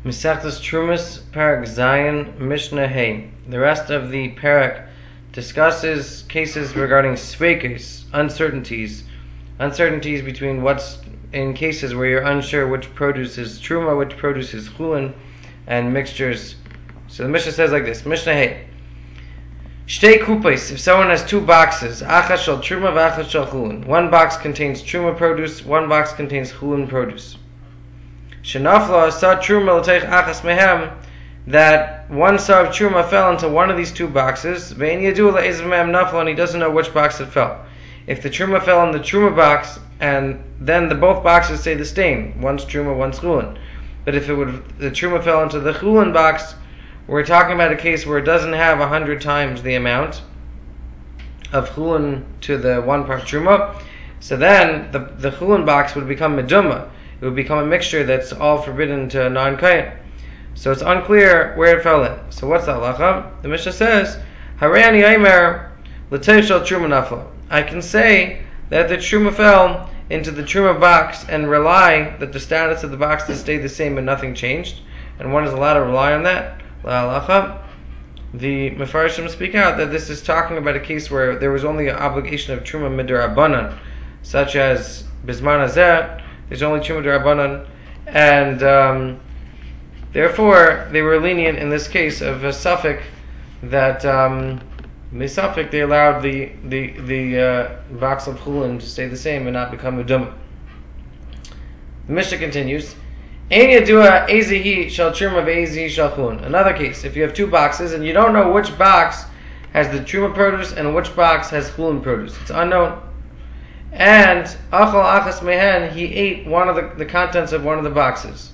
Mesechtes Trumas, Parak Zayin, Mishnah Hey. The rest of the parak discusses cases regarding sveikos, uncertainties between what's in cases where you're unsure which produce is truma, which produce is chulin, and mixtures. So the Mishnah says like this: Mishnah Hey. Shtei kupais. If someone has two boxes, achas shel truma v'achas shel chulin. One box contains truma produce, one box contains chulin produce. Shenafla sa truma l'teich achas mehem, that one saw of truma fell into one of these two boxes. Ve'en yadu le'ezav mehem nafla, and he doesn't know which box it fell. If the truma fell in the truma box, and then both boxes say the same, one's truma, one's chulin. But if the truma fell into the chulin box, we're talking about a case where it doesn't have 100 times the amount of chulin to the one part truma. So then the chulin box would become meduma. It would become a mixture that's all forbidden to a non-kain. So it's unclear where it fell in. So what's the halacha? The Mishnah says, Harayani Aimer l'teich shel truma nafla. I can say that the truma fell into the truma box and rely that the status of the boxes stayed the same and nothing changed. And one is allowed to rely on that. La halacha. The Mefarshim speak out that this is talking about a case where there was only an obligation of truma mid'Rabbanan, such as Bisman Hazeh. There's only truma d'Rabbanan, and therefore they were lenient in this case of a suffix that they allowed the box of chulin to stay the same and not become a duma. The Mishnah continues. Ein yadua ezehi shel truma ve'ezehi shel chulin. Another case, if you have two boxes and you don't know which box has the truma produce and which box has chulin produce, it's unknown. And achal achas mehen, he ate one of the contents of one of the boxes.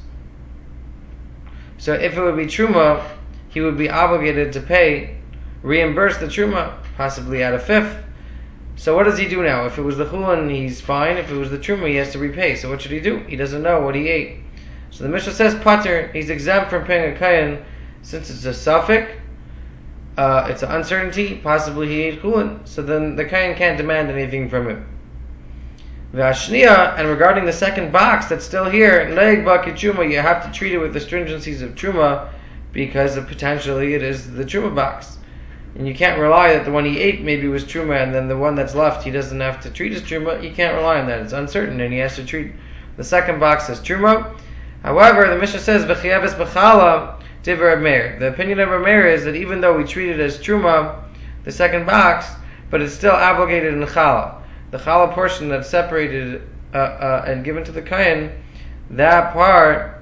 So if it would be truma, he would be obligated to reimburse the truma, possibly at a fifth. So what does he do now? If it was the chulin, he's fine. If it was the truma, he has to repay. So what should he do? He doesn't know what he ate. So the Mishnah says pater, he's exempt from paying a kain since it's a suffix. It's an uncertainty. Possibly he ate chulin. So then the kain can't demand anything from him. V'ashniya, and regarding the second box that's still here, neig baki truma, you have to treat it with the stringencies of truma because potentially it is the truma box, and you can't rely that the one he ate maybe was truma, and then the one that's left he doesn't have to treat as truma. You can't rely on that; it's uncertain, and he has to treat the second box as truma. However, the Mishnah says v'chiyaves b'chala divrei Reb Meir. The opinion of Reb Meir is that even though we treat it as truma, the second box, but it's still obligated in chala. The challah portion that's separated and given to the kain, that part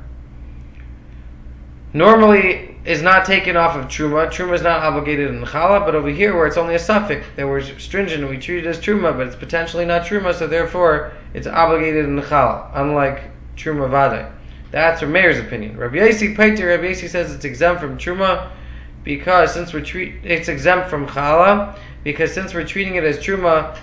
normally is not taken off of truma. Truma is not obligated in challah, but over here where it's only a suffix, that we're stringent, we treat it as truma, but it's potentially not truma, so therefore it's obligated in challah, unlike truma vadai. That's Reb Meir's opinion. Rabbi Yossi Paiter, Rabbi Yossi says it's exempt from truma because it's exempt from challah because since we're treating it as truma,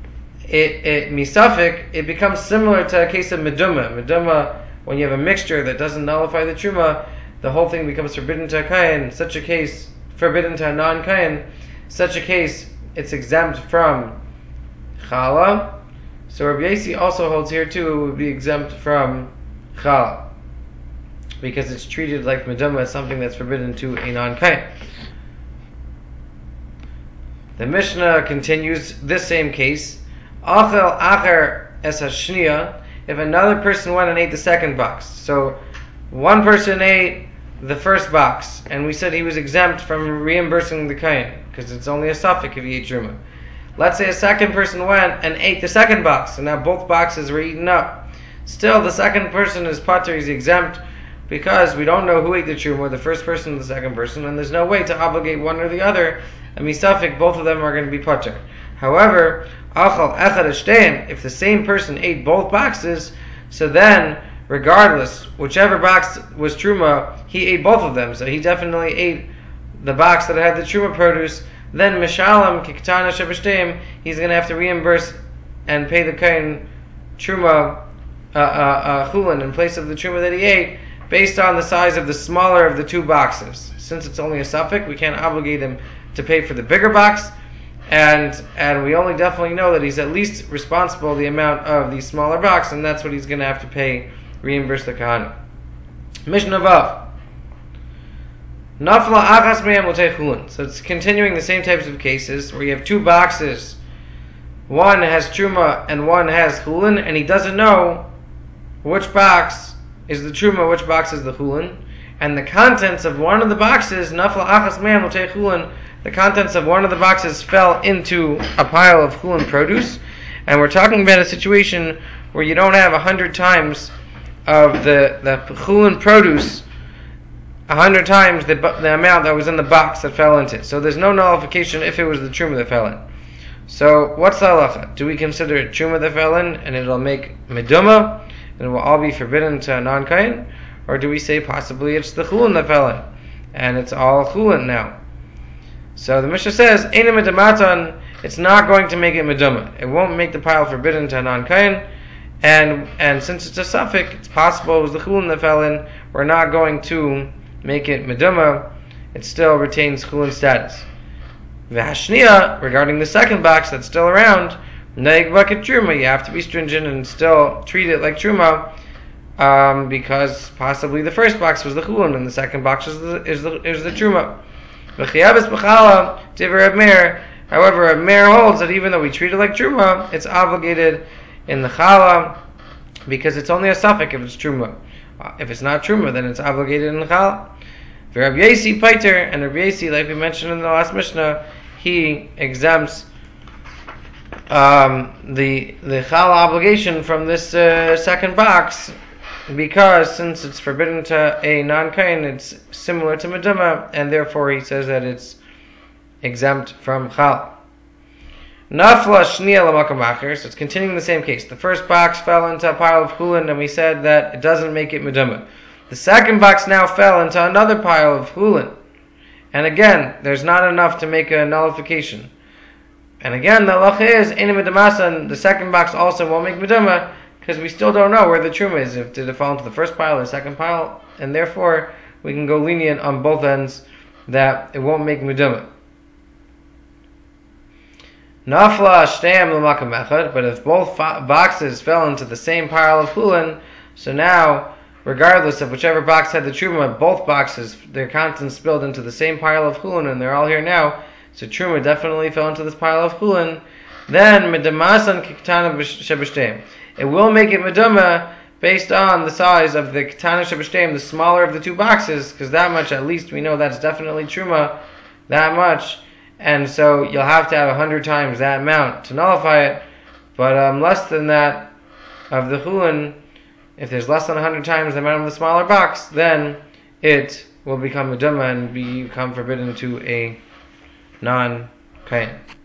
it becomes similar to a case of meduma. Meduma, when you have a mixture that doesn't nullify the truma, the whole thing becomes forbidden to a kain. Such a case, forbidden to a non-kain. Such a case, it's exempt from challah. So Rabbi Yossi also holds here too, it would be exempt from challah because it's treated like meduma as something that's forbidden to a non-kain. The Mishnah continues this same case. Achel acher es hashniya, if another person went and ate the second box. So one person ate the first box, and we said he was exempt from reimbursing the kain because it's only a suffix if he ate truma. Let's say a second person went and ate the second box, and now both boxes were eaten up. Still, the second person is pater, he's exempt because we don't know who ate the truma, the first person or the second person, and there's no way to obligate one or the other. And misafik, both of them are going to be pater. However, if the same person ate both boxes, so then, regardless, whichever box was truma, he ate both of them. So he definitely ate the box that had the truma produce. Then mishalam kiktana shebashtem, he's going to have to reimburse and pay the kain truma chulin in place of the truma that he ate, based on the size of the smaller of the two boxes. Since it's only a suffix, we can't obligate him to pay for the bigger box. And we only definitely know that he's at least responsible the amount of the smaller box, and that's what he's going to have to reimburse the kahana. Mishnah Vav. Nafla achas me'em l'tei chulin. So it's continuing the same types of cases where you have two boxes. One has truma and one has chulin, and he doesn't know which box is the truma, which box is the chulin, and the contents of one of the boxes, nafla achas me'em l'tei chulin, the contents of one of the boxes fell into a pile of chulin produce, and we're talking about a situation where you don't have 100 times of the chulin produce, 100 times the amount that was in the box that fell into it. So there's no nullification if it was the truma that fell in. So what's the halacha? Do we consider it truma that fell in and it'll make meduma and it will all be forbidden to a non-kain? Or do we say possibly it's the chulin that fell in and it's all chulin now? So the Mishnah says, Eina medamatan, it's not going to make it meduma. It won't make the pile forbidden to a non-kain. And since it's a suffix, it's possible it was the chulin that fell in. We're not going to make it meduma. It still retains chulin status. V'hashniya, regarding the second box that's still around, neig vaket truma, you have to be stringent and still treat it like truma, because possibly the first box was the chulin and the second box is the truma. V'chiyabes b'chala divrei Reb Meir. However, Reb Meir holds that even though we treat it like truma, it's obligated in the chala because it's only a suffix if it's truma. If it's not truma, then it's obligated in the chala. Rabbi Yasi Paiter, and Rabbi Yasi, like we mentioned in the last Mishnah, he exempts the chala obligation from this second box because since it's forbidden to a non-kain, it's similar to meduma, and therefore he says that it's exempt from chala. Nafla shniya l'makam acher, so it's continuing the same case. The first box fell into a pile of chulin, and we said that it doesn't make it meduma. The second box now fell into another pile of chulin. And again, there's not enough to make a nullification. And again, the halacha is, Eina medamasa, and the second box also won't make meduma, because we still don't know where the truma is, if did it fall into the first pile or the second pile, and therefore we can go lenient on both ends that it won't make meduma. Nafla shteim l'makam echad, but if both boxes fell into the same pile of chulin, so now, regardless of whichever box had the truma, both boxes, their contents spilled into the same pile of chulin, and they're all here now, so truma definitely fell into this pile of chulin, then medamasan kiktana shebeshtem. It will make it meduma based on the size of the kitana shebeshtem, the smaller of the two boxes, because that much at least we know that's definitely truma, that much, and so you'll have to have 100 times that amount to nullify it, but less than that of the chulin, if there's less than 100 times the amount of the smaller box, then it will become meduma and become forbidden to a non-kain.